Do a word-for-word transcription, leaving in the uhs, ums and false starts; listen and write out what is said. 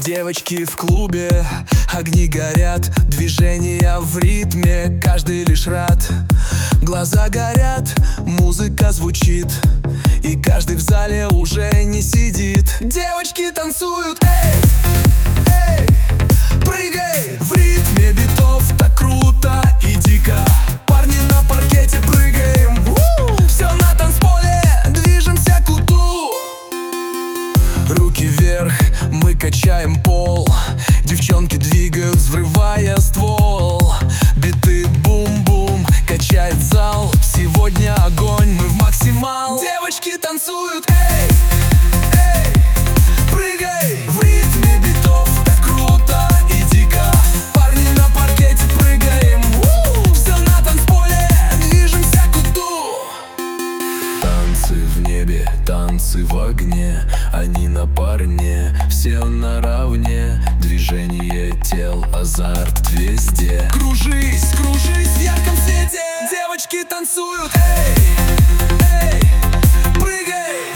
Девочки в клубе, огни горят, движения в ритме, каждый лишь рад. Глаза горят, музыка звучит, и каждый в зале уже не сидит. Девочки танцуют, эй, эй, прыгай в ритме битов, так круто и дико. Парни на паркете прыгаем, все на танцполе, движемся к уту. Руки вверх, мы качаем пол, девчонки двигают, взрывая ствол. Биты бум-бум, качает зал, сегодня огонь, мы в максимал. Девочки танцуют, эй, эй, прыгай в ритме битов, так круто и дико. Парни на паркете прыгаем, все на танцполе, движемся к уту. Танцы в небе, танцы в огне, они на парне, все наравне. Движение тел, азарт везде. Кружись, кружись в ярком свете. Девочки танцуют, эй, эй, прыгай